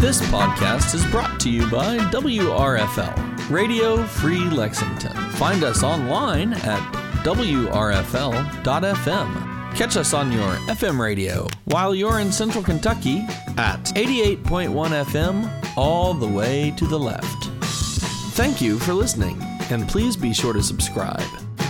This podcast is brought to you by WRFL, Radio Free Lexington. Find us online at WRFL.FM. Catch us on your FM radio while you're in Central Kentucky at 88.1 FM, all the way to the left. Thank you for listening, and please be sure to subscribe.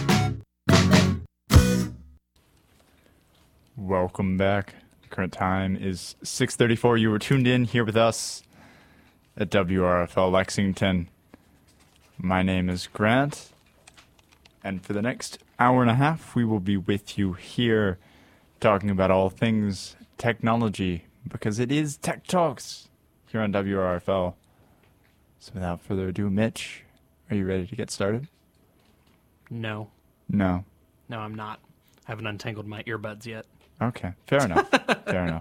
Welcome back. Current time is 6:34. You were tuned in here with us at WRFL Lexington. My name is Grant, and for the next hour and a half, we will be with you here talking about all things technology, because it is Tech Talks here on WRFL. So without further ado, Mitch, are you ready to get started? No. No. No, I'm not. I haven't untangled my earbuds yet. Okay, fair enough. Fair enough.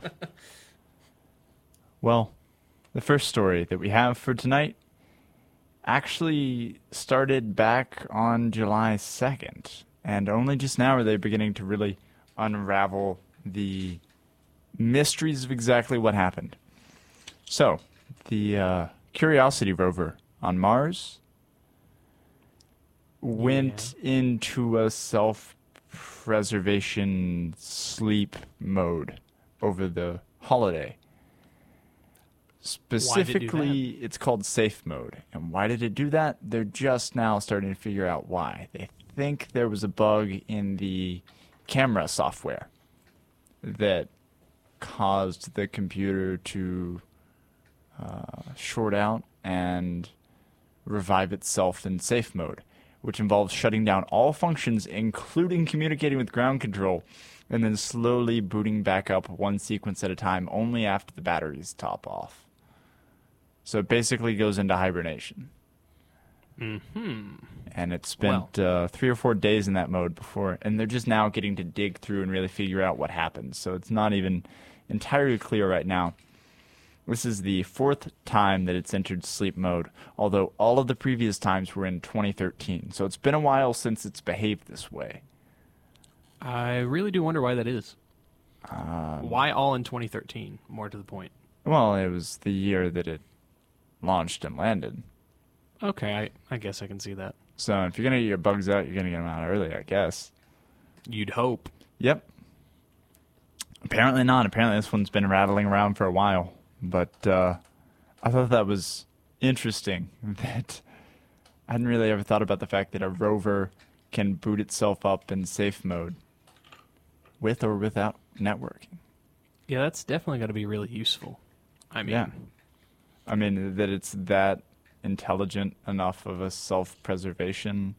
Well, the first story that we have for tonight actually started back on July 2nd, and only just now are they beginning to really unravel the mysteries of exactly what happened. So, the Curiosity rover on Mars went into a self-preservation sleep mode over the holiday. Specifically, it's called safe mode. And why did it do that? They're just now starting to figure out why. They think there was a bug in the camera software that caused the computer to short out and revive itself in safe mode, which involves shutting down all functions, including communicating with ground control, and then slowly booting back up one sequence at a time, only after the batteries top off. So it basically goes into hibernation. Mm-hmm. And it spent 3 or 4 days in that mode before, and they're just now getting to dig through and really figure out what happened. So it's not even entirely clear right now. This is the 4th time that it's entered sleep mode, although all of the previous times were in 2013. So it's been a while since it's behaved this way. I really do wonder why that is. Why all in 2013, more to the point? Well, it was the year that it launched and landed. Okay, I guess I can see that. So if you're going to get your bugs out, you're going to get them out early, I guess. You'd hope. Yep. Apparently not. Apparently this one's been rattling around for a while. But I thought that was interesting, that I hadn't really ever thought about the fact that a rover can boot itself up in safe mode with or without networking. Yeah, that's definitely got to be really useful. I mean, yeah. I mean, that it's that intelligent enough of a self-preservation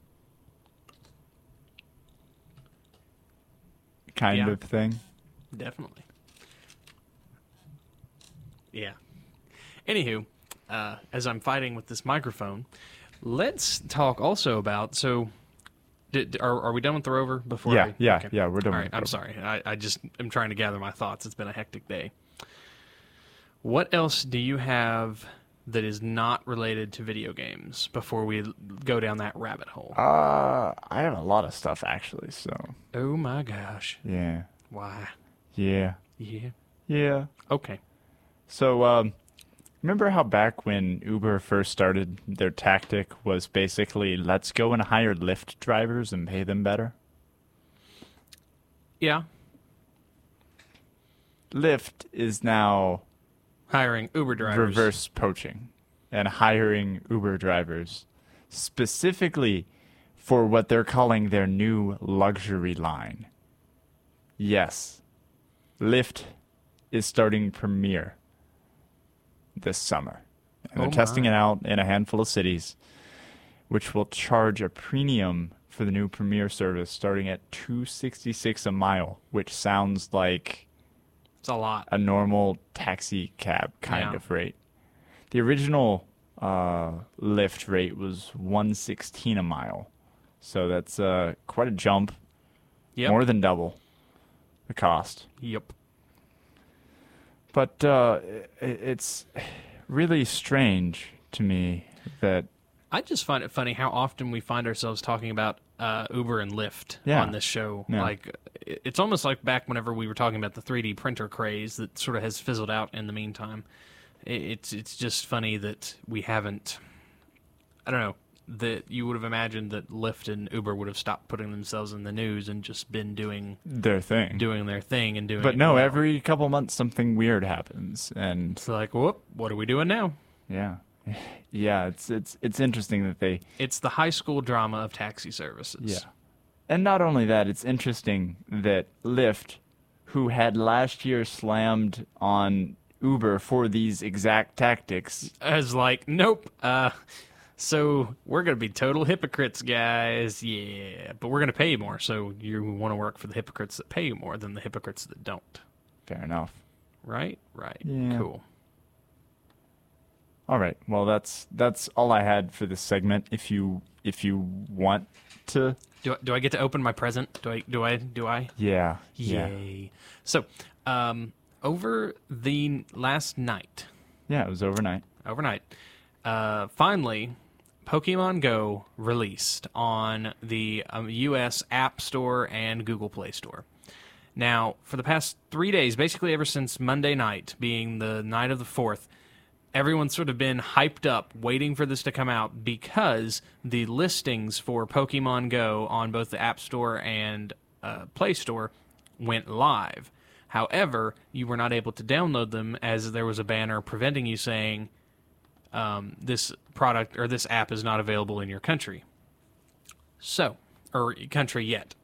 kind of thing. Definitely. Yeah. Anywho, as I'm fighting with this microphone, let's talk also about, so are we done with the rover before? Yeah, okay. we're done. All right, I'm sorry. I just am trying to gather my thoughts. It's been a hectic day. What else do you have that is not related to video games before we go down that rabbit hole? I have a lot of stuff, actually, so. Oh my gosh. Yeah. Why? Yeah. Yeah. Yeah. Okay. So, remember how back when Uber first started, their tactic was basically, let's go and hire Lyft drivers and pay them better? Yeah. Lyft is now hiring Uber drivers. Reverse poaching and hiring Uber drivers specifically for what they're calling their new luxury line. Yes. Lyft is starting Premier this summer. And they're testing it out in a handful of cities, which will charge a premium for the new Premier service starting at $2.66 a mile, which sounds like it's a lot. A normal taxi cab kind of rate. The original Lyft rate was $1.16 a mile. So that's quite a jump. Yep. More than double the cost. Yep. But it's really strange to me that... I just find it funny how often we find ourselves talking about Uber and Lyft on this show. Yeah. Like, it's almost like back whenever we were talking about the 3D printer craze that sort of has fizzled out in the meantime. it's just funny that we haven't. I don't know, that you would have imagined that Lyft and Uber would have stopped putting themselves in the news and just been doing their thing. And doing. But it no, well. every couple months something weird happens, and It's like, whoop, what are we doing now? yeah, yeah. It's interesting that they. It's the high school drama of taxi services. Yeah. And not only that, it's interesting that Lyft, who had last year slammed on Uber for these exact tactics, As like, nope. So we're gonna be total hypocrites, guys. Yeah, but we're gonna pay you more. So you want to work for the hypocrites that pay you more than the hypocrites that don't. fair enough. Right. Right. Yeah. Cool. All right. Well, that's all I had for this segment. If you want to, Do I get to open my present? Do I? yeah, Yay. So, over the last night, yeah. It was overnight. finally, Pokemon Go released on the U.S. App Store and Google Play Store. Now, for the past 3 days, basically ever since Monday night, being the night of the 4th, everyone's sort of been hyped up, waiting for this to come out because the listings for Pokemon Go on both the App Store and Play Store went live. However, you were not able to download them as there was a banner preventing you saying this product or this app is not available in your country. Or country yet.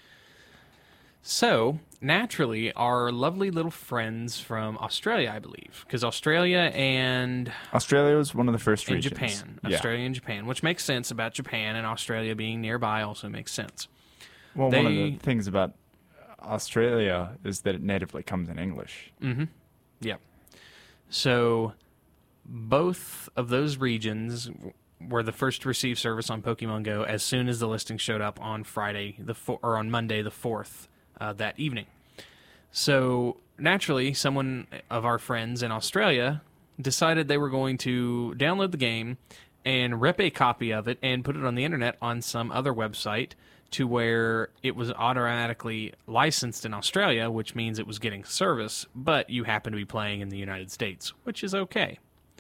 So, naturally, our lovely little friends from Australia, I believe, because Australia was one of the first and regions. Japan. Yeah. Australia and Japan, which makes sense about Japan, and Australia being nearby also makes sense. Well, one of They- the things about Australia is that it natively comes in English. Yep. So, both of those regions were the first to receive service on Pokemon Go as soon as the listing showed up on on Monday the 4th that evening. So, naturally, someone of our friends in Australia decided they were going to download the game and rip a copy of it and put it on the internet on some other website to where it was automatically licensed in Australia, which means it was getting service, but you happen to be playing in the United States, which is okay.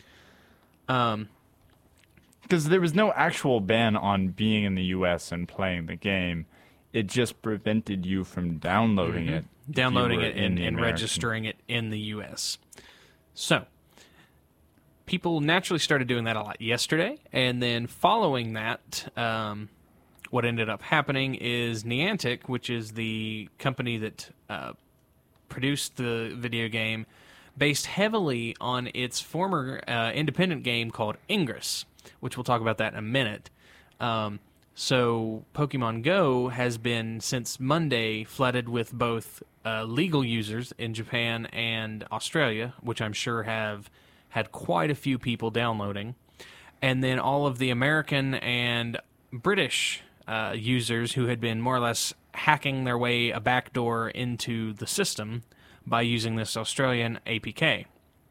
Because there was no actual ban on being in the U.S. and playing the game. It just prevented you from downloading it. if you Downloading were it in and the American- registering it in the U.S. So, people naturally started doing that a lot yesterday, and then following that, what ended up happening is Niantic, which is the company that produced the video game, based heavily on its former independent game called Ingress, which we'll talk about that in a minute. So Pokemon Go has been, since Monday, flooded with both legal users in Japan and Australia, which I'm sure have had quite a few people downloading, and then all of the American and British users who had been more or less hacking their way a backdoor into the system by using this Australian APK.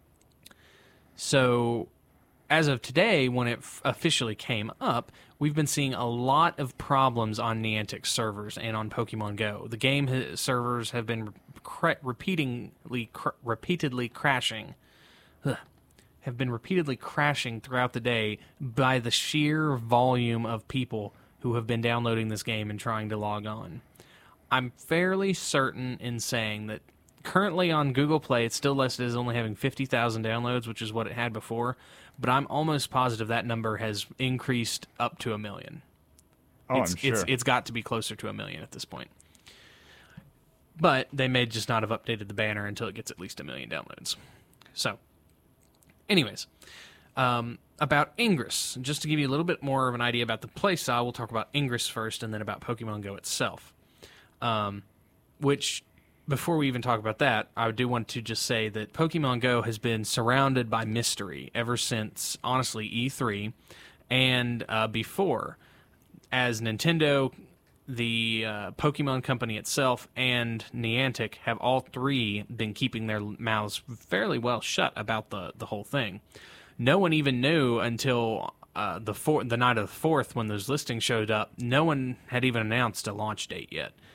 So, as of today, when it officially came up, we've been seeing a lot of problems on Niantic servers and on Pokemon Go. The game servers have been repeatedly crashing. Have been repeatedly crashing throughout the day by the sheer volume of people who have been downloading this game and trying to log on. I'm fairly certain in saying that currently on Google Play, it's still listed as only having 50,000 downloads, which is what it had before. But I'm almost positive that number has increased up to 1 million. Oh, I'm sure. It's got to be closer to 1 million at this point. But they may just not have updated the banner until it gets at least 1 million downloads. So, anyways, about Ingress. Just to give you a little bit more of an idea about the playstyle, we'll talk about Ingress first and then about Pokemon Go itself. Which, before we even talk about that, I do want to just say that Pokemon Go has been surrounded by mystery ever since, honestly, E3 and before. As Nintendo, the Pokemon Company itself, and Niantic have all three been keeping their mouths fairly well shut about the whole thing. No one even knew until the night of the 4th when those listings showed up. No one had even announced a launch date yet.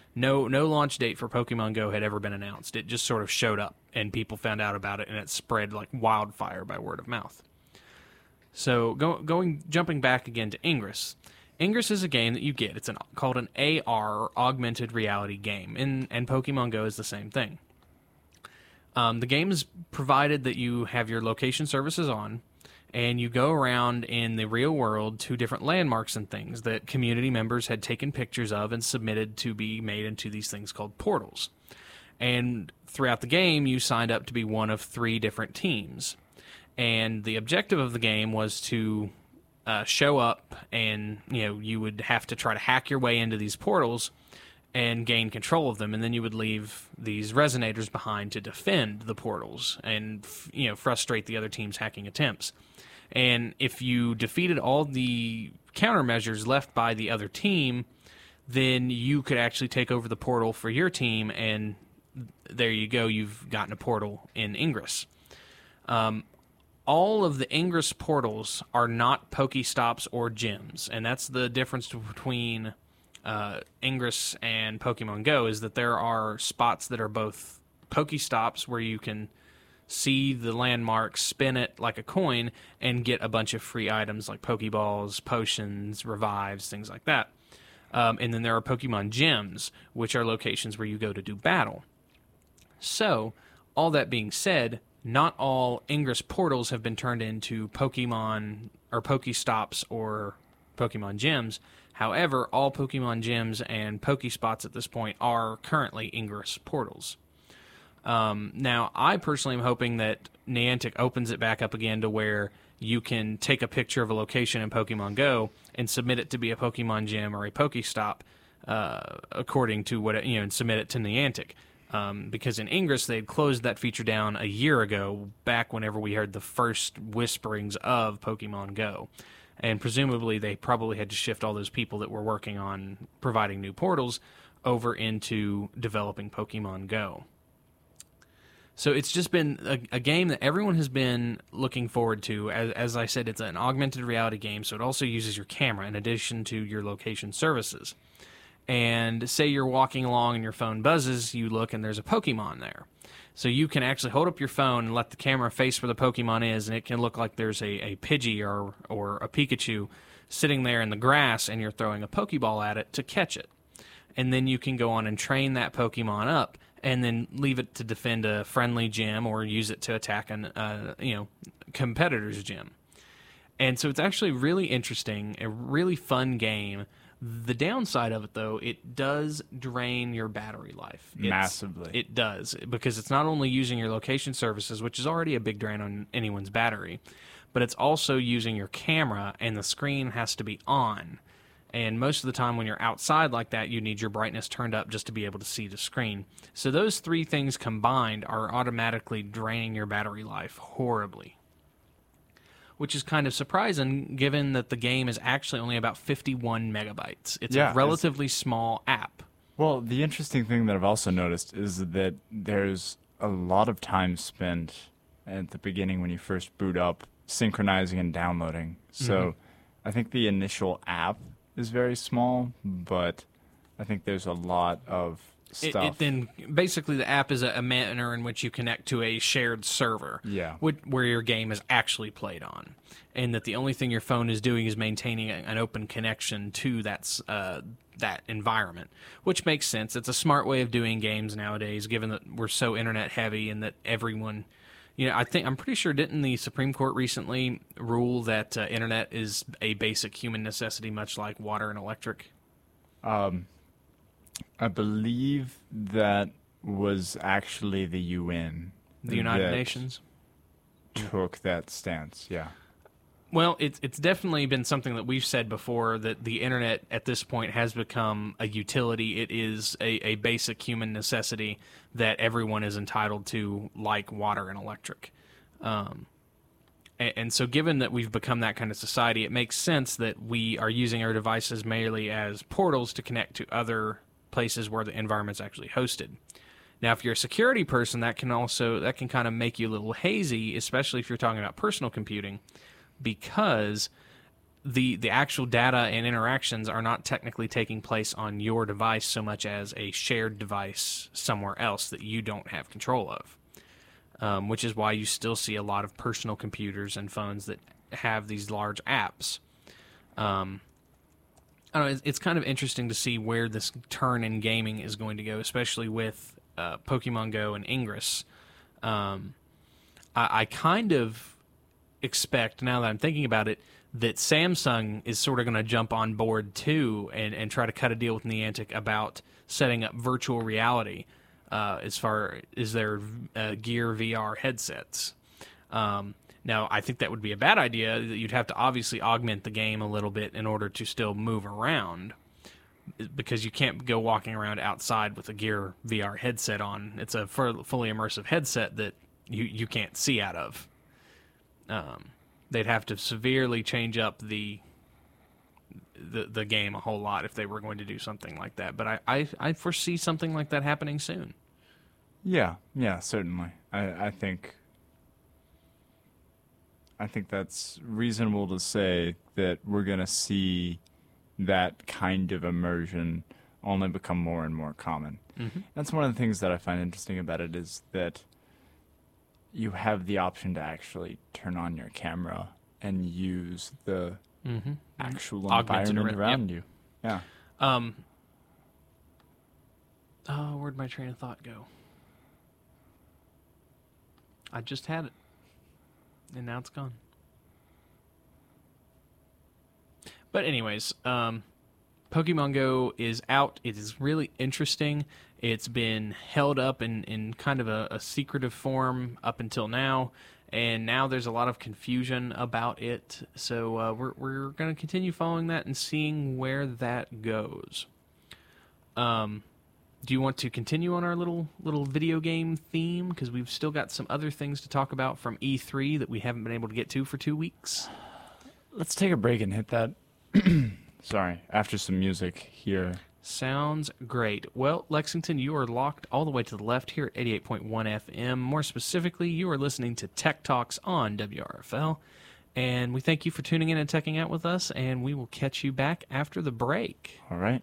No launch date for Pokemon Go had ever been announced. It just sort of showed up, and people found out about it, and it spread like wildfire by word of mouth. So jumping back again to Ingress. Ingress is a game that you get. It's called an AR, or augmented reality game, and Pokemon Go is the same thing. The game is provided that you have your location services on, and you go around in the real world to different landmarks and things that community members had taken pictures of and submitted to be made into these things called portals. And throughout the game, you signed up to be one of 3 different teams. And the objective of the game was to show up, and you would have to try to hack your way into these portals and gain control of them, and then you would leave these resonators behind to defend the portals and frustrate the other team's hacking attempts. And if you defeated all the countermeasures left by the other team, then you could actually take over the portal for your team, and there you go, you've gotten a portal in Ingress. All of the Ingress portals are not Pokestops or gyms, and that's the difference between Ingress and Pokemon Go, is that there are spots that are both Pokestops where you can see the landmark, spin it like a coin, and get a bunch of free items like Pokeballs, potions, revives, things like that. And then there are Pokemon gyms, which are locations where you go to do battle. So, all that being said, not all Ingress portals have been turned into Pokemon or Pokestops or Pokemon gyms. However, all Pokemon gyms and Pokespots at this point are currently Ingress portals. Now, I personally am hoping that Niantic opens it back up again to where you can take a picture of a location in Pokemon Go and submit it to be a Pokemon gym or a Pokestop, according to what and submit it to Niantic. Because in Ingress, they had closed that feature down a year ago, back whenever we heard the first whisperings of Pokemon Go. And presumably, they probably had to shift all those people that were working on providing new portals over into developing Pokemon Go. So it's just been a game that everyone has been looking forward to. As I said, it's an augmented reality game, so it also uses your camera in addition to your location services. And say you're walking along and your phone buzzes, you look and there's a Pokemon there. So you can actually hold up your phone and let the camera face where the Pokemon is, and it can look like there's a Pidgey or a Pikachu sitting there in the grass, and you're throwing a Pokeball at it to catch it. And then you can go on and train that Pokemon up, and then leave it to defend a friendly gym or use it to attack an competitor's gym. And so it's actually really interesting, a really fun game. The downside of it, though, it does drain your battery life. Massively. It does, because it's not only using your location services, which is already a big drain on anyone's battery, but it's also using your camera, and the screen has to be on. And most of the time when you're outside like that, you need your brightness turned up just to be able to see the screen. So those 3 things combined are automatically draining your battery life horribly, which is kind of surprising given that the game is actually only about 51 megabytes. It's a relatively small app. Well, the interesting thing that I've also noticed is that there's a lot of time spent at the beginning when you first boot up synchronizing and downloading. So I think the initial app is very small, but I think there's a lot of stuff. Then basically the app is a manner in which you connect to a shared server, where your game is actually played on, and that the only thing your phone is doing is maintaining an open connection to that environment, which makes sense. It's a smart way of doing games nowadays, given that we're so internet heavy and that everyone. I'm pretty sure, didn't the Supreme Court recently rule that internet is a basic human necessity, much like water and electric? I believe that was actually the UN. The United Nations? Took that stance, yeah. Well, it's definitely been something that we've said before, that the internet at this point has become a utility. It is a basic human necessity that everyone is entitled to, like water and electric. And so given that we've become that kind of society, it makes sense that we are using our devices merely as portals to connect to other places where the environment's actually hosted. Now, if you're a security person, that can kind of make you a little hazy, especially if you're talking about personal computing, because the actual data and interactions are not technically taking place on your device so much as a shared device somewhere else that you don't have control of, which is why you still see a lot of personal computers and phones that have these large apps. I don't know, it's kind of interesting to see where this turn in gaming is going to go, especially with Pokemon Go and Ingress. I kind of expect, now that I'm thinking about it, that Samsung is sort of going to jump on board too and try to cut a deal with Niantic about setting up virtual reality as far as their Gear VR headsets. Now, I think that would be a bad idea. You'd have to obviously augment the game a little bit in order to still move around, because you can't go walking around outside with a Gear VR headset on. It's a fully immersive headset that you can't see out of. They'd have to severely change up the game a whole lot if they were going to do something like that. But I foresee something like that happening soon. Yeah, certainly. I think that's reasonable to say that we're going to see that kind of immersion only become more and more common. Mm-hmm. That's one of the things that I find interesting about it, is that you have the option to actually turn on your camera and use the actual environment around you. Yeah. Where'd my train of thought go? I just had it, and now it's gone. But anyways, Pokemon Go is out. It is really interesting. It's been held up in kind of a secretive form up until now, and now there's a lot of confusion about it. So we're going to continue following that and seeing where that goes. Do you want to continue on our little video game theme? Because we've still got some other things to talk about from E3 that we haven't been able to get to for 2 weeks. Let's take a break and hit that. Sorry, after some music here. Sounds great. Well, Lexington, you are locked all the way to the left here at 88.1 FM. More specifically, you are listening to Tech Talks on WRFL. And we thank you for tuning in and teching out with us, and we will catch you back after the break. All right.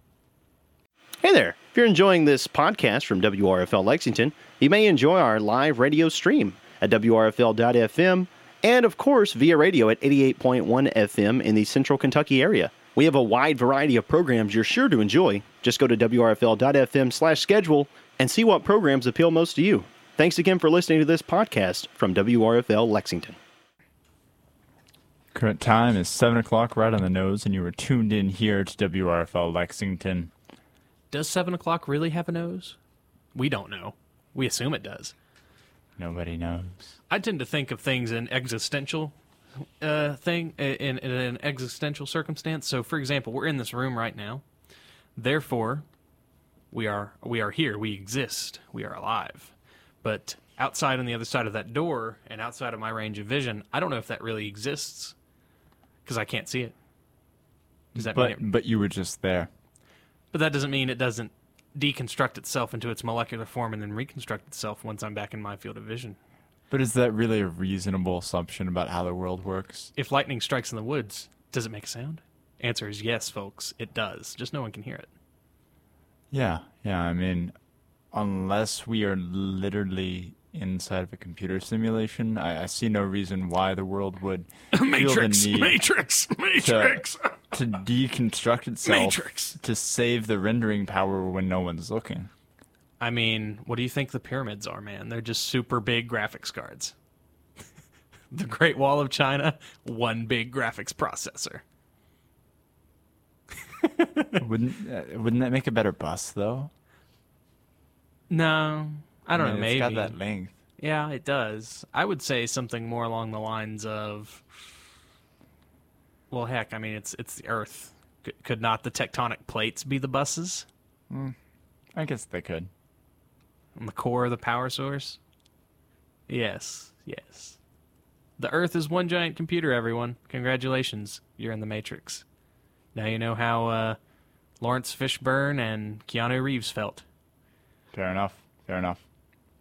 Hey there. If you're enjoying this podcast from WRFL Lexington, you may enjoy our live radio stream at WRFL.FM and, of course, via radio at 88.1 FM in the Central Kentucky area. We have a wide variety of programs you're sure to enjoy. Just go to WRFL.FM/schedule and see what programs appeal most to you. Thanks again for listening to this podcast from WRFL Lexington. Current time is 7 o'clock, right on the nose, and you are tuned in here to WRFL Lexington. Does 7 o'clock really have a nose? We don't know. We assume it does. Nobody knows. I tend to think of things in existential in an existential circumstance. So, for example, we're in this room right now. Therefore, we are here. We exist. We are alive. But outside on the other side of that door and outside of my range of vision, I don't know if that really exists because I can't see it. Does that mean it? But you were just there. But that doesn't mean it doesn't deconstruct itself into its molecular form and then reconstruct itself once I'm back in my field of vision. But is that really a reasonable assumption about how the world works? If lightning strikes in the woods, does it make a sound? Answer is yes, folks. It does. Just no one can hear it. Yeah. I mean, unless we are literally inside of a computer simulation, I see no reason why the world would Matrix, feel the need Matrix. to deconstruct itself Matrix. To save the rendering power when no one's looking. I mean, what do you think the pyramids are, man? They're just super big graphics cards. The Great Wall of China, one big graphics processor. Wouldn't that make a better bus, though? No, I don't know, maybe. It's got that length. Yeah, it does. I would say something more along the lines of, well, heck, I mean, it's the Earth. Could not the tectonic plates be the buses? I guess they could. On the core of the power source? Yes. The Earth is one giant computer, everyone. Congratulations, you're in the Matrix. Now you know how Lawrence Fishburne and Keanu Reeves felt. Fair enough.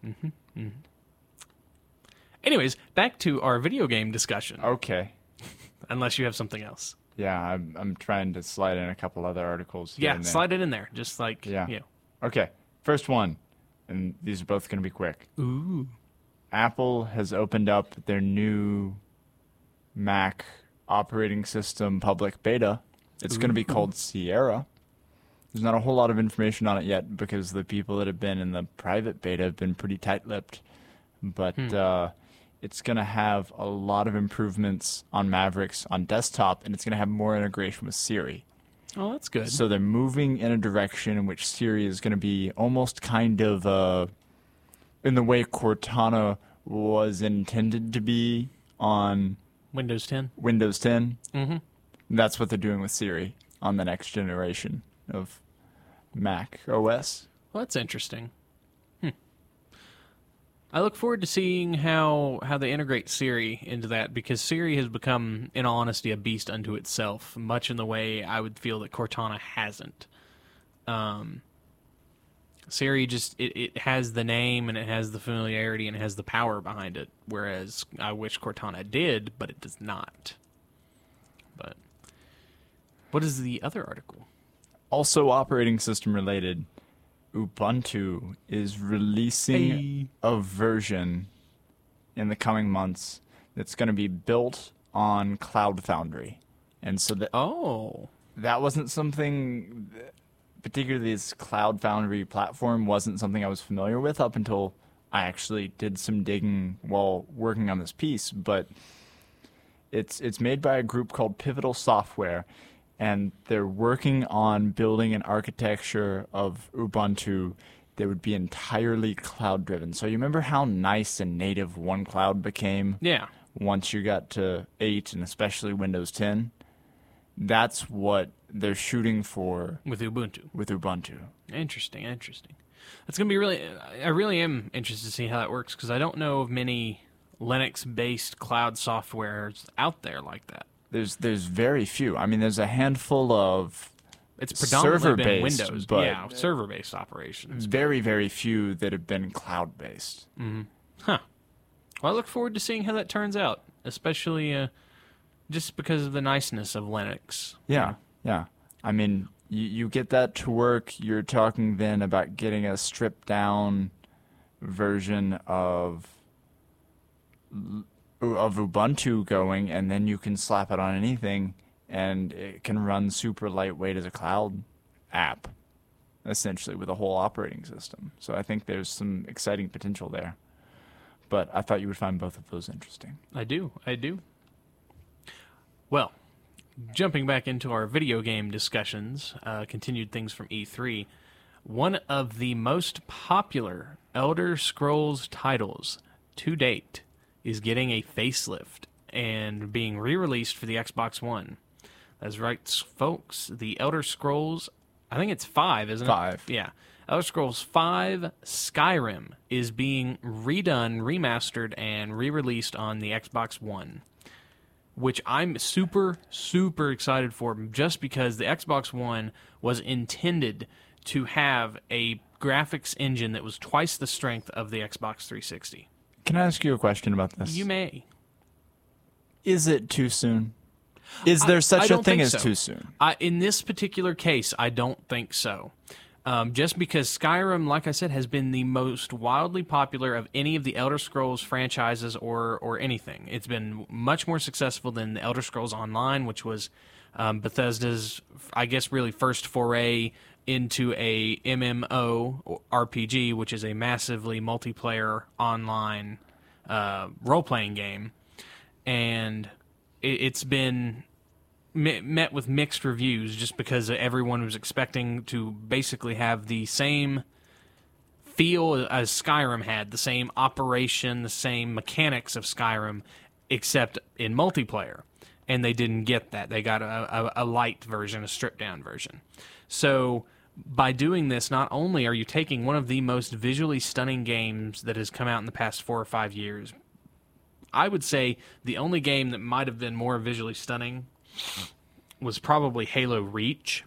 Anyways, back to our video game discussion. Okay. unless you have something else. Yeah, I'm trying to slide in a couple other articles. Here Yeah, and there. slide it in there, just like Yeah. Okay, first one, and these are both going to be quick. Ooh. Apple has opened up their new Mac operating system public beta. It's going to be called Sierra. There's not a whole lot of information on it yet because the people that have been in the private beta have been pretty tight-lipped. But it's going to have a lot of improvements on Mavericks on desktop, and it's going to have more integration with Siri. Oh, that's good. So they're moving in a direction in which Siri is going to be almost kind of in the way Cortana was intended to be on Windows 10. Windows 10. Mm-hmm. That's what they're doing with Siri on the next generation of Mac OS. Well, that's interesting. I look forward to seeing how they integrate Siri into that, because Siri has become, in all honesty, a beast unto itself, much in the way I would feel that Cortana hasn't. Siri just, it has the name, and it has the familiarity, and it has the power behind it, whereas I wish Cortana did, but it does not. But what is the other article? Also operating system related, Ubuntu is releasing a version in the coming months that's going to be built on Cloud Foundry. And so that wasn't something, particularly this Cloud Foundry platform wasn't something I was familiar with up until I actually did some digging while working on this piece. But it's made by a group called Pivotal Software, and they're working on building an architecture of Ubuntu that would be entirely cloud-driven. So you remember how nice and native OneCloud became? Yeah. Once you got to 8 and especially Windows 10? That's what they're shooting for With Ubuntu. Interesting. That's going to be really... I really am interested to see how that works, because I don't know of many Linux-based cloud softwares out there like that. There's very few. I mean, there's a handful of It's predominantly been server-based, Windows. but Yeah, server-based operations. very, very few that have been cloud-based. Huh. Well, I look forward to seeing how that turns out, especially just because of the niceness of Linux. Yeah. I mean, you get that to work. You're talking then about getting a stripped-down version of Ubuntu going, and then you can slap it on anything, and it can run super lightweight as a cloud app, essentially, with a whole operating system. So I think there's some exciting potential there. But I thought you would find both of those interesting. I do. Well, jumping back into our video game discussions, continued things from E3, one of the most popular Elder Scrolls titles to date is getting a facelift and being re-released for the Xbox One. That's right, folks. The Elder Scrolls, I think it's 5, isn't it? 5. Yeah. Elder Scrolls 5 Skyrim is being redone, remastered, and re-released on the Xbox One, which I'm super, super excited for, just because the Xbox One was intended to have a graphics engine that was twice the strength of the Xbox 360. Can I ask you a question about this? You may. Is it too soon? Is there such a thing as so. too soon? In this particular case, I don't think so. Just because Skyrim, like I said, has been the most wildly popular of any of the Elder Scrolls franchises or anything. It's been much more successful than the Elder Scrolls Online, which was Bethesda's, I guess, really first foray into a MMO RPG, which is a massively multiplayer online role-playing game. And it's been met with mixed reviews, just because everyone was expecting to basically have the same feel as Skyrim had, the same operation, the same mechanics of Skyrim, except in multiplayer. And they didn't get that. They got a light version, a stripped-down version. So by doing this, not only are you taking one of the most visually stunning games that has come out in the past 4 or 5 years, I would say the only game that might have been more visually stunning was probably Halo Reach.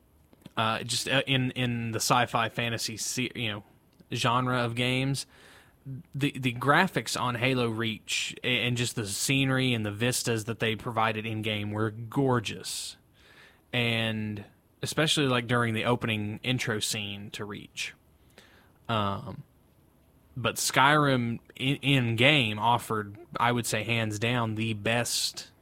Just in the sci-fi fantasy genre of games, the graphics on Halo Reach and just the scenery and the vistas that they provided in game were gorgeous, and especially like during the opening intro scene to Reach. But Skyrim in game offered, I would say, hands down, the best.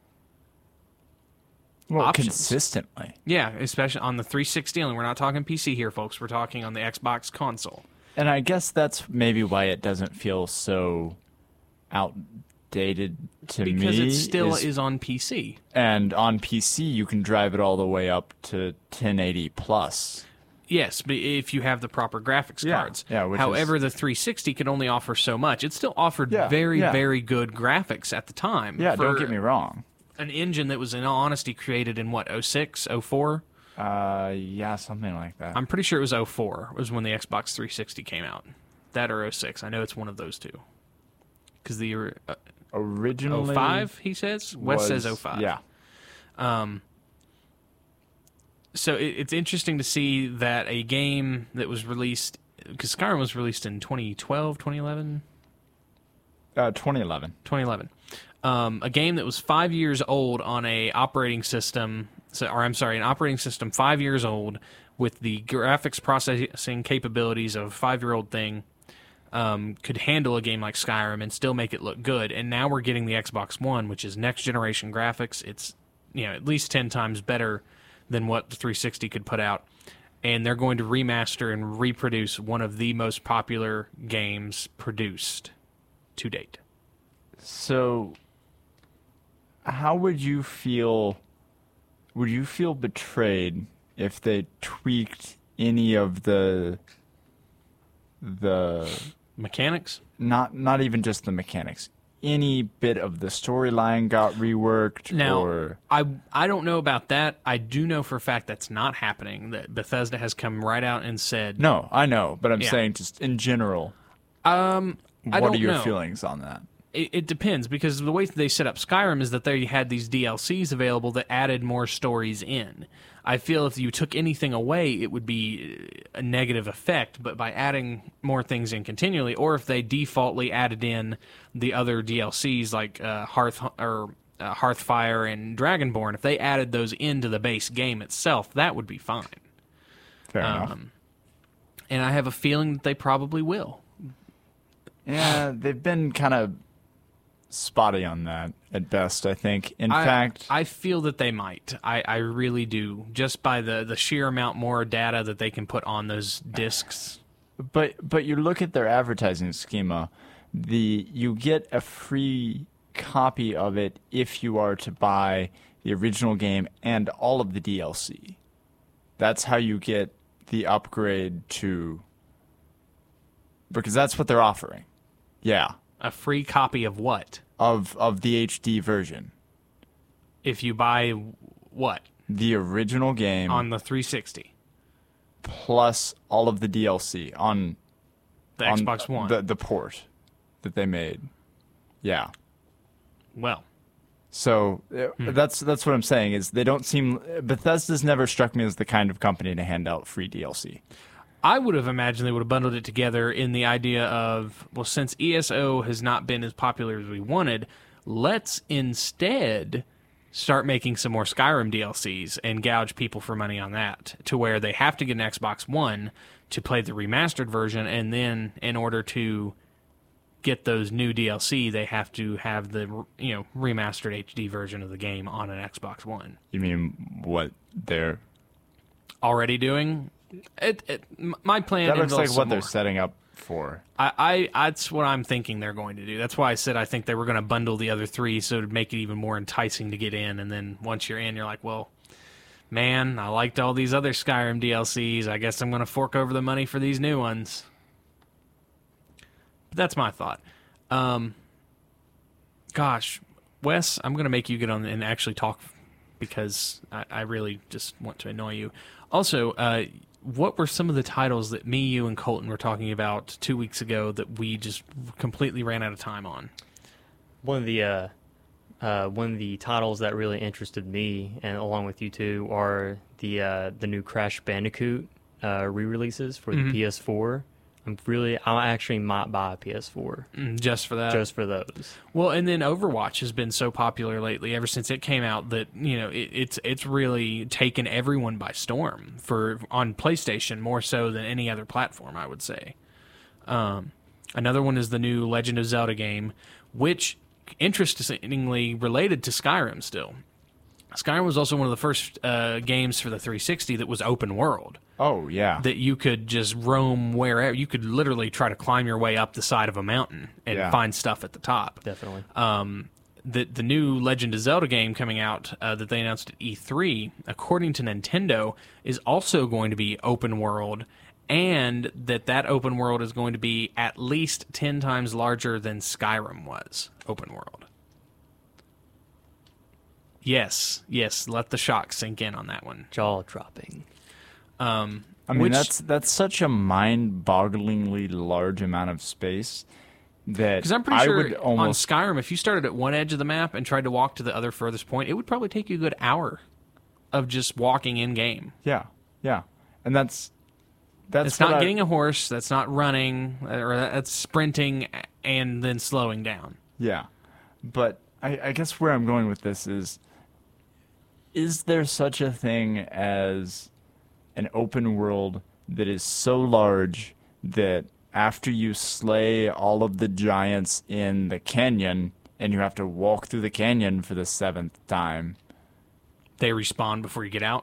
Well, options. consistently. Yeah, especially on the 360 only. We're not talking PC here, folks. We're talking on the Xbox console. And I guess that's maybe why it doesn't feel so outdated to me. Because it still is on PC. And on PC, you can drive it all the way up to 1080 plus. Yes, but if you have the proper graphics cards. Yeah, however, the 360 could only offer so much. It still offered very good graphics at the time. Yeah, don't get me wrong. An engine that was, in all honesty, created in, 06, 04? Yeah, something like that. I'm pretty sure it was 04 was when the Xbox 360 came out. That or 06. I know it's one of those two. Because the originally 05, he says? Wes says 05. Yeah. So it's interesting to see that a game that was released, because Skyrim was released in 2012, 2011? 2011. 2011. A game that was 5 years old on an operating system 5 years old with the graphics processing capabilities of a 5-year-old thing, could handle a game like Skyrim and still make it look good. And now we're getting the Xbox One, which is next generation graphics. It's at least 10 times better than what the 360 could put out. And they're going to remaster and reproduce one of the most popular games produced to date. So, how would you feel? Would you feel betrayed if they tweaked any of the mechanics? Not even just the mechanics. Any bit of the storyline got reworked? Now, or... I don't know about that. I do know for a fact that's not happening. That Bethesda has come right out and said. No, I know, but I'm saying just in general. What are your feelings on that? It depends, because the way they set up Skyrim is that they had these DLCs available that added more stories in. I feel if you took anything away, it would be a negative effect, but by adding more things in continually, or if they defaultly added in the other DLCs like Hearthfire and Dragonborn, if they added those into the base game itself, that would be fine. Fair enough. And I have a feeling that they probably will. Yeah, they've been kind of spotty on that at best, I think. In fact, I feel that they might. I really do, just by the sheer amount more data that they can put on those discs. But you look at their advertising schema, you get a free copy of it if you are to buy the original game and all of the DLC. That's how you get the upgrade to, because that's what they're offering. Yeah. A free copy of what? Of the HD version. If you buy what? The original game. On the 360. Plus all of the DLC on the Xbox One. The port that they made. Yeah. Well. So that's what I'm saying is they don't seem... Bethesda's never struck me as the kind of company to hand out free DLC. I would have imagined they would have bundled it together in the idea of, well, since ESO has not been as popular as we wanted, let's instead start making some more Skyrim DLCs and gouge people for money on that, to where they have to get an Xbox One to play the remastered version, and then in order to get those new DLC, they have to have the remastered HD version of the game on an Xbox One. You mean what they're already doing? My plan. That looks like what they're setting up for. That's what I'm thinking they're going to do. That's why I said I think they were going to bundle the other three so to make it even more enticing to get in. And then once you're in, you're like, well, man, I liked all these other Skyrim DLCs. I guess I'm going to fork over the money for these new ones. But that's my thought. Gosh, Wes, I'm going to make you get on and actually talk because I really just want to annoy you. Also, what were some of the titles that me, you, and Colton were talking about 2 weeks ago that we just completely ran out of time on? One of the titles that really interested me, and along with you two, are the new Crash Bandicoot re-releases for the PS4. I actually might buy a PS4 just for that. just for those. Well, and then Overwatch has been so popular lately, ever since it came out, that it's really taken everyone by storm on PlayStation more so than any other platform, I would say. Another one is the new Legend of Zelda game, which interestingly related to Skyrim still. Skyrim was also one of the first games for the 360 that was open world. Oh, yeah. That you could just roam wherever. You could literally try to climb your way up the side of a mountain and find stuff at the top. Definitely. The new Legend of Zelda game coming out that they announced at E3, according to Nintendo, is also going to be open world, and that open world is going to be at least 10 times larger than Skyrim was open world. Yes, let the shock sink in on that one. Jaw dropping. I mean, that's such a mind-bogglingly large amount of space that because I'm pretty I sure would almost on Skyrim, if you started at one edge of the map and tried to walk to the other furthest point, it would probably take you a good hour of just walking in game. yeah, and that's It's not getting a horse. That's not running, or that's sprinting and then slowing down. Yeah, but I guess where I'm going with this is there such a thing as an open world that is so large that after you slay all of the giants in the canyon and you have to walk through the canyon for the 7th time, they respawn before you get out?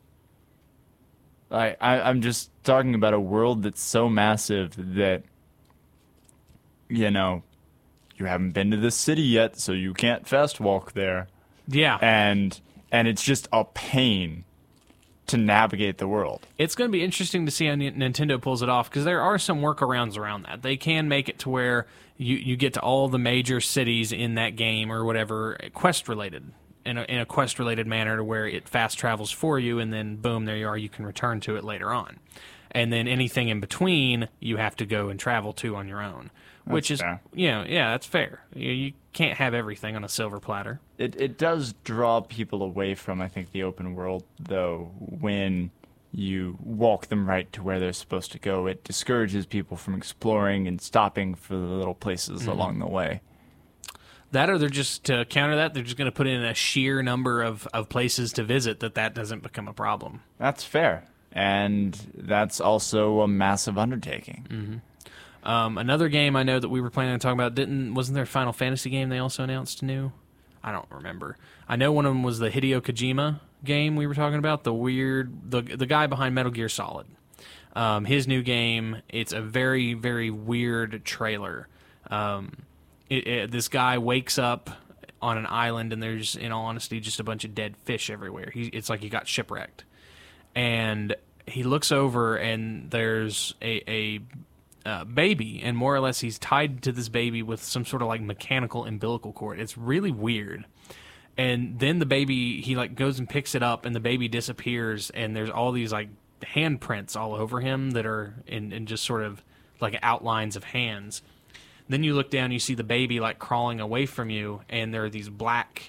I'm just talking about a world that's so massive that, you haven't been to this city yet, so you can't fast walk there. Yeah. And it's just a pain to navigate the world. It's going to be interesting to see how Nintendo pulls it off, because there are some workarounds around that. They can make it to where you get to all the major cities in that game or whatever, quest-related, in a quest-related manner, to where it fast travels for you, and then boom, there you are, you can return to it later on. And then anything in between, you have to go and travel to on your own. Which is, fair. That's fair. You can't have everything on a silver platter. It does draw people away from, I think, the open world, though, when you walk them right to where they're supposed to go. It discourages people from exploring and stopping for the little places along the way. That, or they're just, to counter that, they're just going to put in a sheer number of places to visit that doesn't become a problem. That's fair. And that's also a massive undertaking. Mm-hmm. Another game I know that we were planning on talking about, wasn't there a Final Fantasy game they also announced new? I don't remember. I know one of them was the Hideo Kojima game we were talking about, the guy behind Metal Gear Solid. His new game, it's a very, very weird trailer. This guy wakes up on an island, and there's, in all honesty, just a bunch of dead fish everywhere. It's like he got shipwrecked. And he looks over, and there's a baby, and more or less he's tied to this baby with some sort of like mechanical umbilical cord. It's really weird. And then the baby, he like goes and picks it up, and the baby disappears, and there's all these like handprints all over him that are in just sort of like outlines of hands. Then you look down, you see the baby like crawling away from you, and there are these black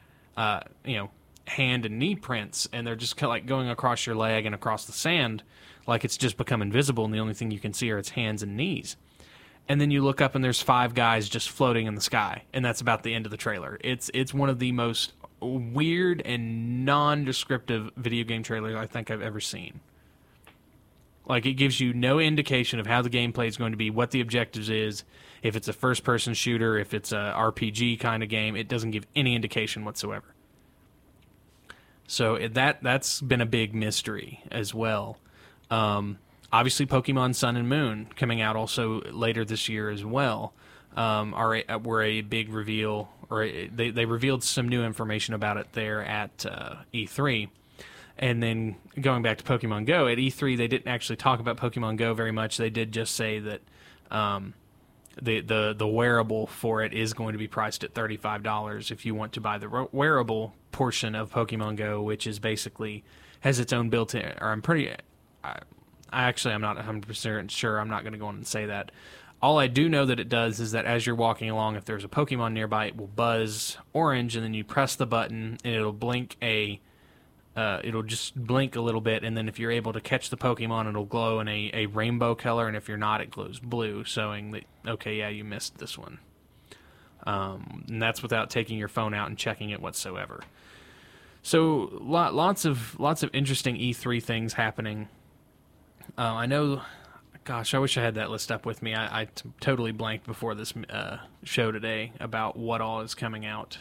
hand and knee prints, and they're just kind of like going across your leg and across the sand, like it's just become invisible, and the only thing you can see are its hands and knees. And then you look up, and there's 5 guys just floating in the sky, and that's about the end of the trailer. It's one of the most weird and non-descriptive video game trailers I think I've ever seen. Like, it gives you no indication of how the gameplay is going to be, what the objectives is, if it's a first-person shooter, if it's a RPG kind of game. It doesn't give any indication whatsoever. So that's been a big mystery as well. Obviously, Pokemon Sun and Moon coming out also later this year as well were a big reveal, or they revealed some new information about it there at E3. And then going back to Pokemon Go, at E3 they didn't actually talk about Pokemon Go very much. They did just say that the wearable for it is going to be priced at $35 if you want to buy the wearable portion of Pokemon Go, which is basically has its own built-in, or I'm not 100% sure. I'm not going to go on and say that. All I do know that it does is that as you're walking along, if there's a Pokemon nearby, it will buzz orange, and then you press the button, and it'll blink a it'll just blink a little bit, and then if you're able to catch the Pokemon, it'll glow in a rainbow color, and if you're not, it glows blue, showing that, okay, yeah, you missed this one. And that's without taking your phone out and checking it whatsoever. So lots of interesting E3 things happening. I know, gosh, I wish I had that list up with me. I totally blanked before this show today about what all is coming out.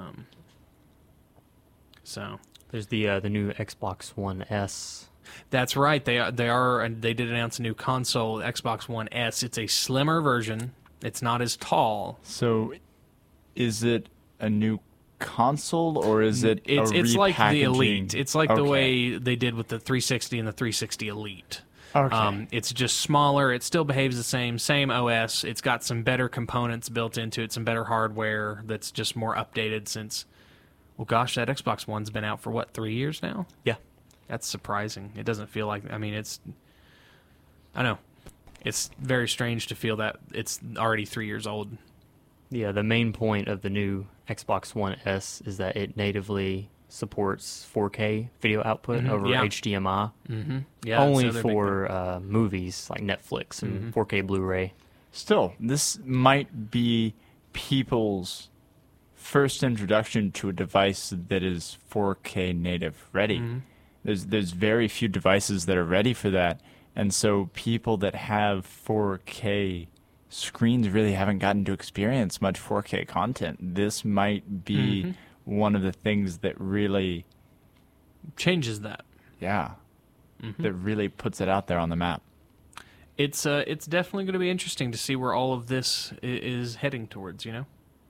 So There's the new Xbox One S. that's right. They did announce a new console, Xbox One S. It's a slimmer version. It's not as tall. So, is it a new console or is it It's like the repackaging? Elite. It's like the Okay. way they did with the 360 and the 360 Elite. Okay. It's just smaller. It still behaves the same OS. It's got some better components built into it, some better hardware that's just more updated since, well, gosh, that Xbox One's been out for, what, 3 years now? Yeah. That's surprising. It doesn't feel like, I mean, I know. It's very strange to feel that it's already 3 years old. Yeah, the main point of the new Xbox One S is that it natively supports 4K video output over yeah. HDMI, Yeah, only that's the other big for movies like Netflix and 4K Blu-ray. Still, this might be people's first introduction to a device that is 4K native ready. There's very few devices that are ready for that, and so people that have 4K screens really haven't gotten to experience much 4K content. This might be one of the things that really, changes that. that really puts it out there on the map. It's definitely going to be interesting to see where all of this is heading towards, you know?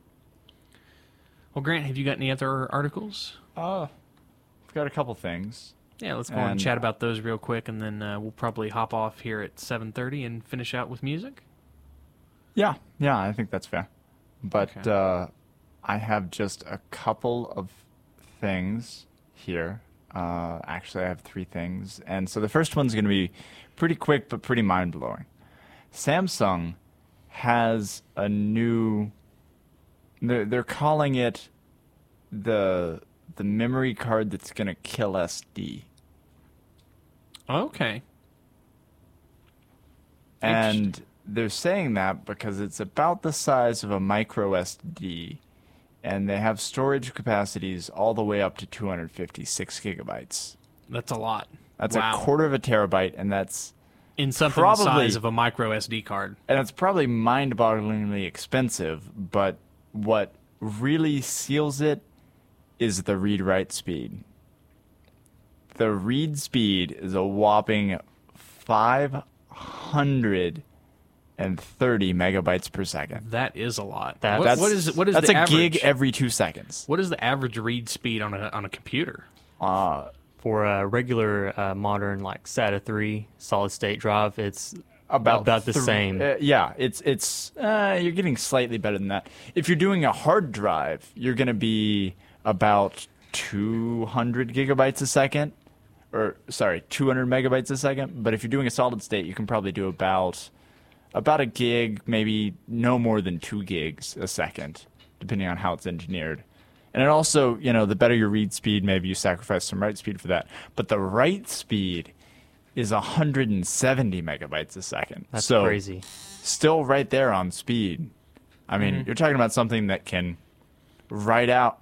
Well, Grant, have you got any other articles? I've got a couple things. Yeah, let's go on and And- chat about those real quick, and then we'll probably hop off here at 7:30 and finish out with music. Yeah, I think that's fair. But I have just a couple of things here. Actually, I have 3 things. And so the first one's going to be pretty quick but pretty mind-blowing. Samsung has a new... They're calling it the memory card that's going to kill SD. Okay. And they're saying that because it's about the size of a micro SD, and they have storage capacities all the way up to 256 gigabytes. That's a lot. That's Wow. a quarter of a terabyte, and that's In something probably- the size of a micro SD card. probably mind-bogglingly expensive. But what really seals it is the read-write speed. The read speed is a whopping 530 megabytes per second. That is a lot. That's- what is That's the a average? gig every 2 seconds. What is the average read speed on a computer? For a regular modern like SATA 3 solid state drive, it's About the same. Yeah, it's you're getting slightly better than that. If you're doing a hard drive, you're going to be about 200 gigabytes a second, or sorry, 200 megabytes a second. But if you're doing a solid state, you can probably do about a gig, maybe no more than 2 gigs a second, depending on how it's engineered. And it also, the better your read speed, maybe you sacrifice some write speed for that. But the write speed is 170 megabytes a second. That's so crazy. Still right there on speed. I mean, you're talking about something that can read out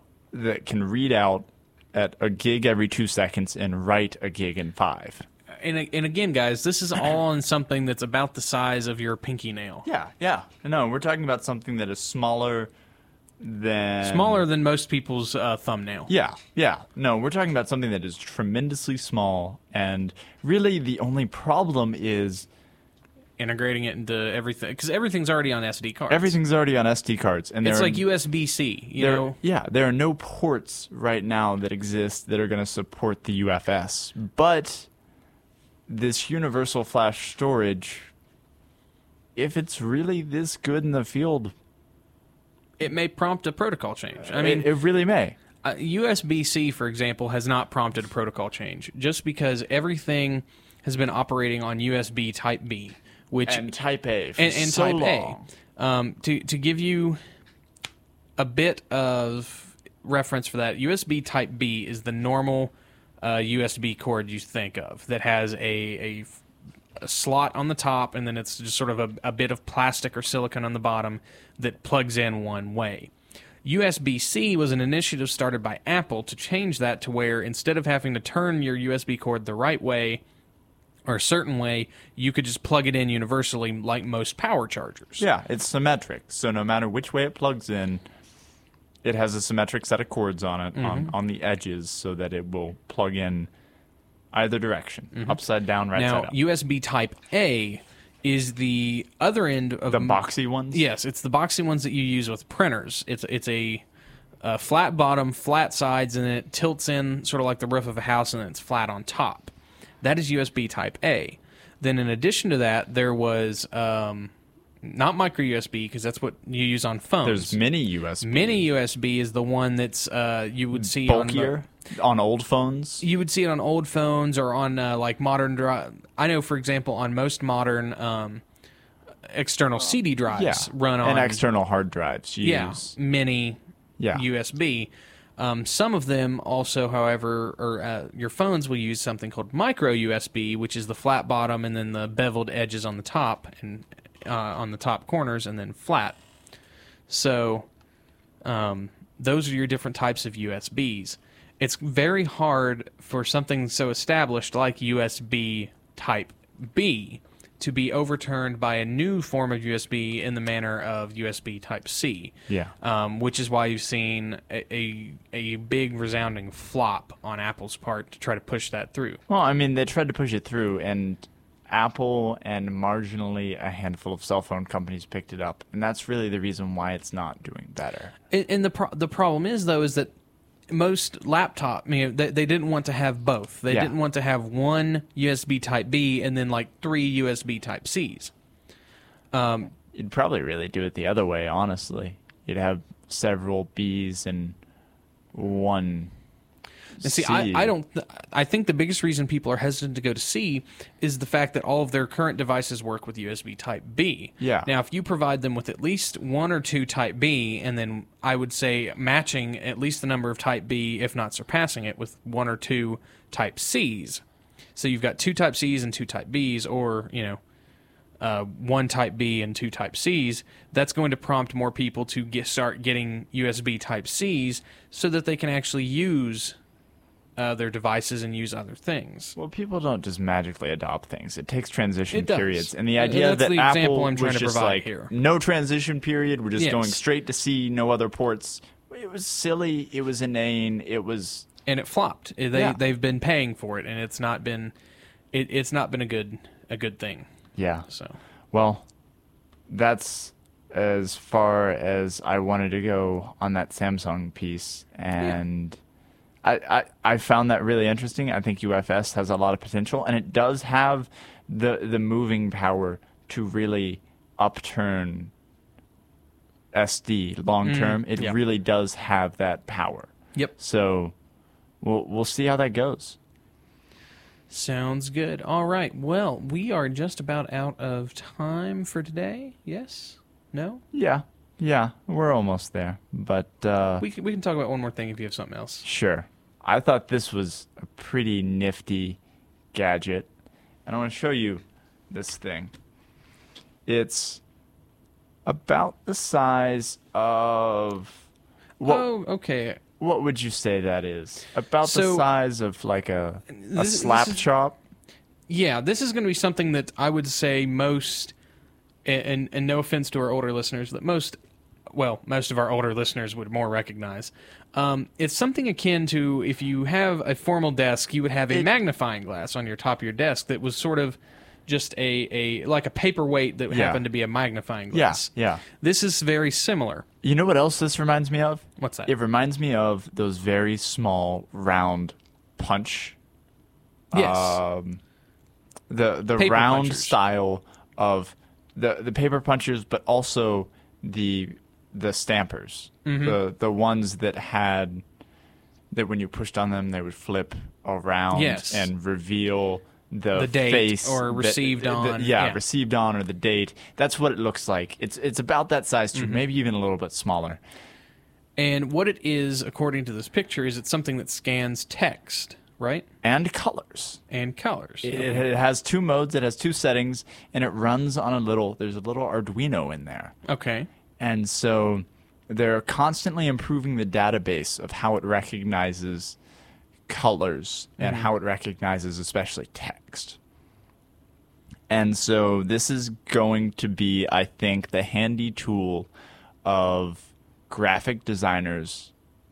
at a gig every 2 seconds and write a gig in 5. And again, guys, this is all on something that's about the size of your pinky nail. Yeah. No, we're talking about something that is smaller than most people's thumbnail. Yeah. No, we're talking about something that is tremendously small, and really the only problem is Integrating it into everything, because everything's already on SD cards. everything's already on SD cards, and It's there are- like USB-C, you there- know? Yeah, there are no ports right now that exist that are going to support the UFS, but this universal flash storage, if it's really this good in the field, It may prompt a protocol change. I mean, it really may. USB-C, for example, has not prompted a protocol change, just because everything has been operating on USB Type B, which And Type A for and so Type long. A. To give you a bit of reference for that, USB Type B is the normal USB cord you think of that has a slot on the top, and then it's just sort of a bit of plastic or silicone on the bottom that plugs in one way. USB-C was an initiative started by Apple to change that to where instead of having to turn your USB cord the right way or a certain way, you could just plug it in universally like most power chargers. Yeah, it's symmetric. So no matter which way it plugs in, it has a symmetric set of cords on it on the edges so that it will plug in either direction, upside down, right Now, side up. USB Type A is the other end of The boxy ones? Yes, it's the boxy ones that you use with printers. It's a flat bottom, flat sides, and it tilts in sort of like the roof of a house, and it's flat on top. That is USB Type A. Then in addition to that, there was not micro USB, because that's what you use on phones. There's mini USB. Mini USB is the one that's you would see bulkier on old phones. You would see it on old phones or on like modern drive. I know, for example, on most modern external CD drives run on and external hard drives. Use mini USB. Some of them also, however, or your phones will use something called micro USB, which is the flat bottom and then the beveled edges on the top and on the top corners, and then flat. So those are your different types of USBs. It's very hard for something so established like USB Type B to be overturned by a new form of USB in the manner of USB Type C. Yeah. Which is why you've seen a big resounding flop on Apple's part to try to push that through. Well, I mean, they tried to push it through, and Apple and marginally a handful of cell phone companies picked it up, and that's really the reason why it's not doing better. And the problem is, though, is that most laptop, they didn't want to have both. They didn't want to have one USB Type B and then like 3 USB Type Cs. You'd probably really do it the other way, honestly. You'd have several Bs and one And see, C. I think the biggest reason people are hesitant to go to C is the fact that all of their current devices work with USB Type B. Yeah. Now, if you provide them with at least 1 or 2 Type B, and then I would say matching at least the number of Type B, if not surpassing it, with 1 or 2 Type Cs. So you've got 2 Type Cs and 2 Type Bs, or, 1 Type B and 2 Type Cs, that's going to prompt more people to start getting USB Type Cs so that they can actually use their devices and use other things. Well, people don't just magically adopt things. It takes transition It does. periods. And the idea That's that the example Apple I'm trying was to just provide like, here. no transition period, we're just Yes. going straight to C, no other ports. It was silly. It was inane. It was... And it flopped. They've been paying for it, and it's not been a good thing. Yeah. So Well, that's as far as I wanted to go on that Samsung piece. And I found that really interesting. I think UFS has a lot of potential, and it does have the moving power to really upturn SD long term. It yeah. really does have that power. Yep. So we'll see how that goes. Sounds good. All right. Well, we are just about out of time for today. Yes? No? Yeah, we're almost there. But We can talk about one more thing if you have something else. sure. I thought this was a pretty nifty gadget, and I want to show you this thing. It's about the size of Oh, okay. What would you say that is? About the So- size of like a This slap is- chop? Yeah, this is going to be something that I would say most, and no offense to our older listeners, that most of our older listeners would more recognize. It's something akin to if you have a formal desk, you would have a magnifying glass on your top of your desk that was sort of just like a paperweight that happened to be a magnifying glass. Yeah. This is very similar. You know what else this reminds me of? What's that? It reminds me of those very small round punch. Yes. The Paper round punchers. style of the paper punchers, but also the stampers. Mm-hmm. The ones that had that when you pushed on them they would flip around Yes. and reveal the date face or received on, yeah, yeah. received on, or the date. That's what it looks like. It's about that size too, maybe even a little bit smaller. And what it is, according to this picture, is it's something that scans text right? and colors. And colors. It has 2 modes, it has 2 settings, and it runs on there's a little Arduino in there. Okay. And so they're constantly improving the database of how it recognizes colors and how it recognizes especially text. And so this is going to be, I think, the handy tool of graphic designers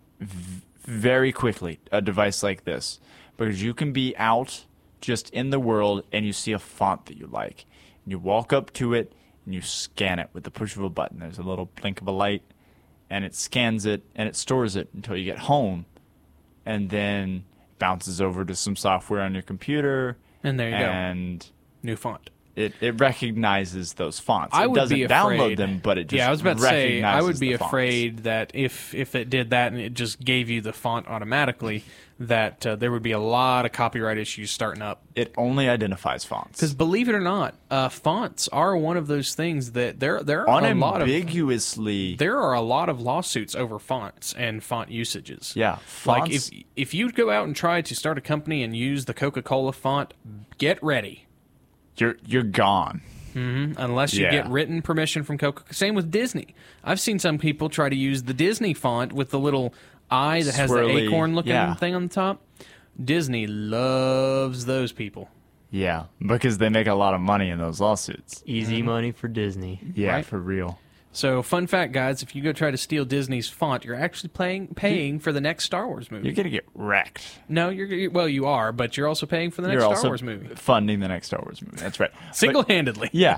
very quickly, a device like this. Because you can be out just in the world and you see a font that you like. And you walk up to it and you scan it with the push of a button. There's a little blink of a light and it scans it and it stores it until you get home. And then bounces over to some software on your computer. And there you go. And New font. it recognizes those fonts. I It would doesn't be download afraid. them, but it just I was about to say, I would recognizes be the fonts. afraid that if it did that and it just gave you the font automatically, that there would be a lot of copyright issues starting up. It only identifies fonts. Because believe it or not, fonts are one of those things that there are a lot of Unambiguously, there are a lot of lawsuits over fonts and font usages. yeah, Like fonts. if you go out and try to start a company and use the Coca-Cola font, get ready. You're gone. Unless you Yeah. get written permission from Coca. Same with Disney. I've seen some people try to use the Disney font with the little eye that has the Swirly, acorn-looking yeah. thing on the top. Disney loves those people. Yeah, because they make a lot of money in those lawsuits. Easy money for Disney. Yeah, Right. for real. So, fun fact, guys, if you go try to steal Disney's font, you're actually paying for the next Star Wars movie. You're gonna get wrecked. No, well, you are, but you're also paying for the next You're Star also Wars movie. funding the next Star Wars movie. That's right. But- Single-handedly. yeah,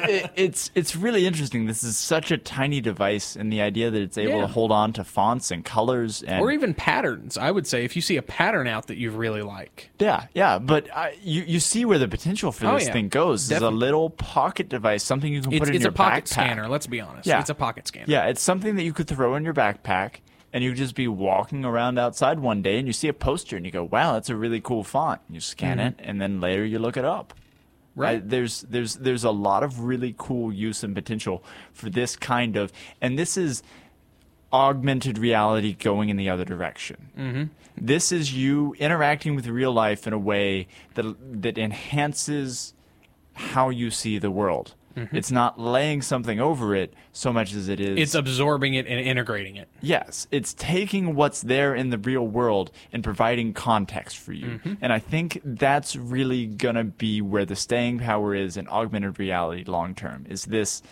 it's really interesting. This is such a tiny device, and the idea that it's able Yeah. to hold on to fonts and colors and Or even patterns, I would say. If you see a pattern out that you really like. yeah. But you see where the potential for Oh, this yeah. thing goes. It's a Definitely. little pocket device, something you can put in It's your a pocket backpack. scanner, let's be honest. Yeah. It's a pocket scanner. Yeah, it's something that you could throw in your backpack, and you could just be walking around outside one day, and you see a poster, and you go, "Wow, that's a really cool font." You scan it, and then later you look it up. Right. There's a lot of really cool use and potential for this kind of, and this is augmented reality going in the other direction. Mm-hmm. This is you interacting with real life in a way that enhances how you see the world. It's not laying something over it so much as it is. It's absorbing it and integrating it. Yes, it's taking what's there in the real world and providing context for you. And I think that's really going to be where the staying power is in augmented reality long term, is this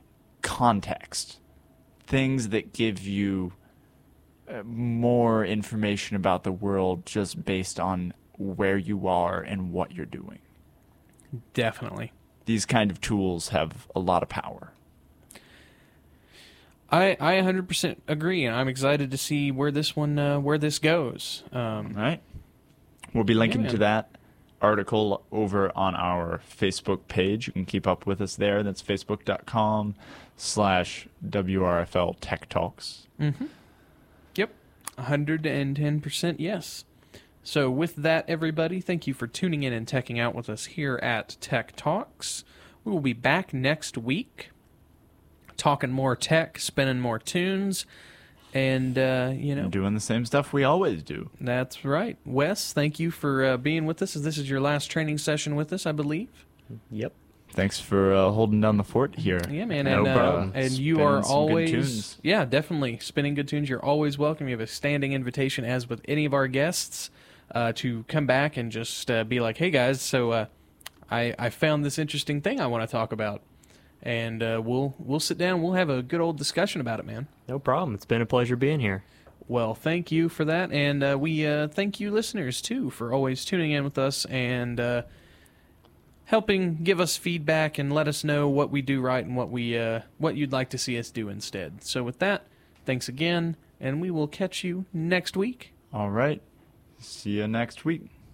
context. Things that give you more information about the world just based on where you are and what you're doing. Definitely. These kind of tools have a lot of power. I 100% agree, and I'm excited to see where this goes. Right? We'll be linking man. to that article over on our Facebook page. You can keep up with us there. That's facebook.com/WRFL Tech Talks. Yep, 110% yes. So with that, everybody, thank you for tuning in and teching out with us here at Tech Talks. We will be back next week, talking more tech, spinning more tunes, and, Doing the same stuff we always do. that's right. Wes, thank you for being with us. This is your last training session with us, I believe. Yep. Thanks for holding down the fort here. Yeah, man, No and problem. and you Spinning are some good always tunes. definitely spinning good tunes. You're always welcome. You have a standing invitation, as with any of our guests, to come back and just be like, "Hey guys, so I found this interesting thing I want to talk about," and we'll sit down. We'll have a good old discussion about it, man. No problem. It's been a pleasure being here. Well, thank you for that, and we thank you, listeners, too, for always tuning in with us and helping give us feedback and let us know what we do right and what you'd like to see us do instead. So with that, thanks again, and we will catch you next week. All right. See you next week.